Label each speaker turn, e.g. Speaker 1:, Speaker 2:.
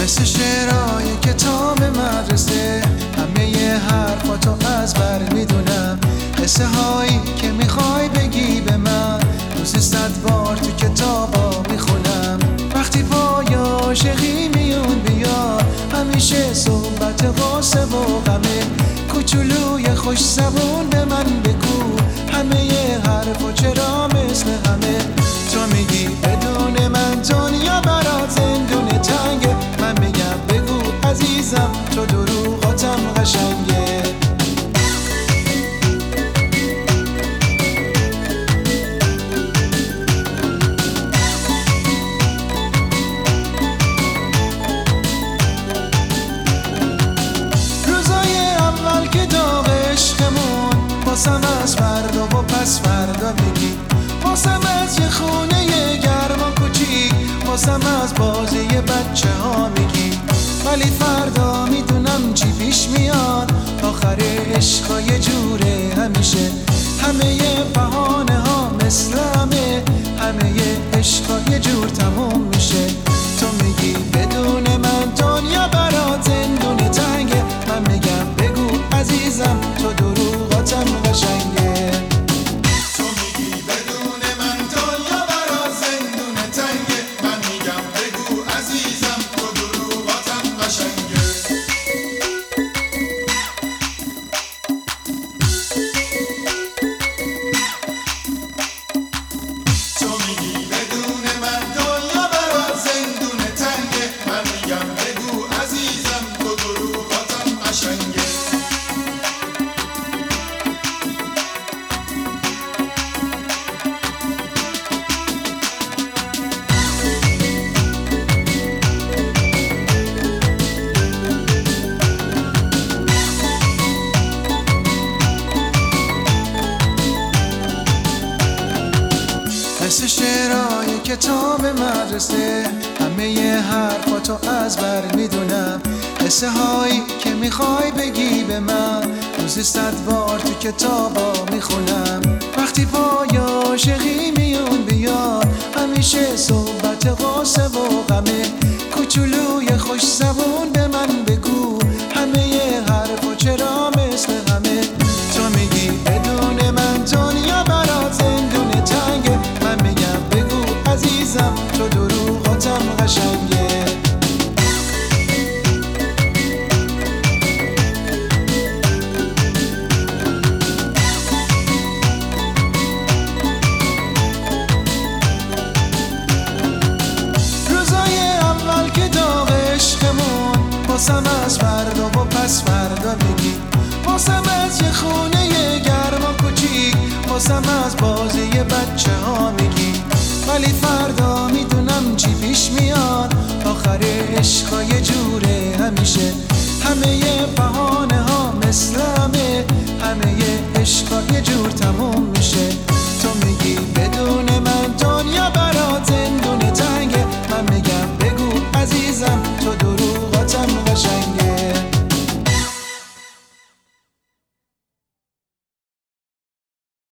Speaker 1: مثل شعرهای کتاب مدرسه، همه ی حرفاتو از بر میدونم. قصه هایی که میخوای بگی به من، روزی 100 بار تو کتابا میخونم. وقتی پای عاشقی میون بیاد، همیشه صحبت غصه و غمه. کوچولوی خوش زبون به من بگو، همه ی حرفا چرا مثل همه. تو میگی بدون من دنیا برات زندون تنگه، من میگم بگو عزیزم تو دروغاتم قشنگه. روزای اول که داغ عشقمون، واسم از فردا و پس فردا میگی، واسم از یه خونه گرم و کوچیک، واسم از بازی بچه ها میگی. ولی فردا میدونم چی پیش میاد، آخر عشقا یه جوره همیشه. همه ی بهانه ها مثل همه ی عشقا یه جور تموم میشه. تو میگی بدون من دنیا برات زندون تنگه، من میگم بگو عزیزم تو دروغاتم قشنگه. مثل شعرهای کتاب مدرسه، همه ی حرفاتو از بر میدونم. قصه هایی که میخوای بگی به من، روزی 100 بار تو کتابا میخونم. وقتی پای عاشقی میون بیاد، همیشه صحبت غصه و غمه. کوچولوی خوش زبون به من بگو، همه ی حرفا چرا مثل همه. تو میگی بدون من دنیا برات زندون تنگه، من میگم بگو عزیزم تو دروغاتم قشنگه. روزای اول که داغ عشقمون، واسم از فردا و پس فردا میگی، واسم از یه خونه گرم و کوچیک، واسم از بازی بچه ها میگی. ولی فردا میدونم چی پیش میاد، آخر عشقا یه جوره همیشه. همه ی بهانه ها مثل همه ی عشقا یه جور تموم میشه. تو میگی بدون